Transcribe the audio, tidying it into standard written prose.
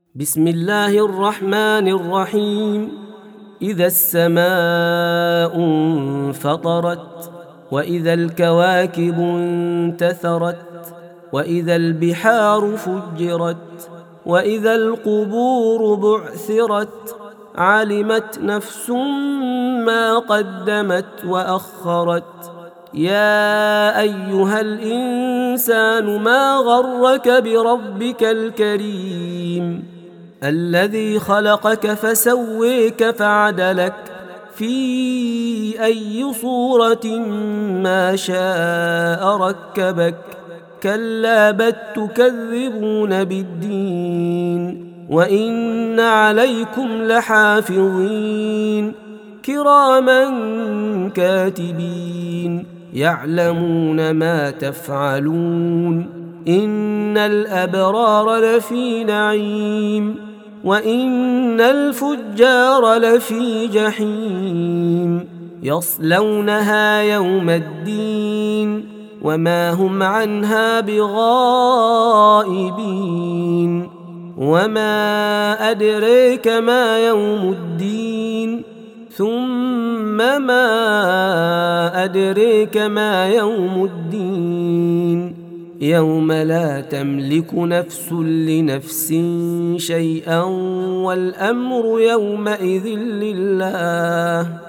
بسم الله الرحمن الرحيم. إذا السماء انفطرت، وإذا الكواكب انتثرت، وإذا البحار فجرت، وإذا القبور بعثرت، علمت نفس ما قدمت وأخرت. يا أيها الإنسان ما غرك بربك الكريم الذي خلقك فسويك فعدلك في أي صورة ما شاء ركبك. كلا بل تكذبون بالدين، وإن عليكم لحافظين كراما كاتبين يعلمون ما تفعلون. إن الأبرار لفي نعيم، وإن الفجار لفي جحيم، يصلونها يوم الدين وما هم عنها بغائبين. وما أدريك ما يوم الدين، ثم ما أدريك ما يوم الدين. يوم لا تملك نفس لنفس شيئا والأمر يومئذ لله.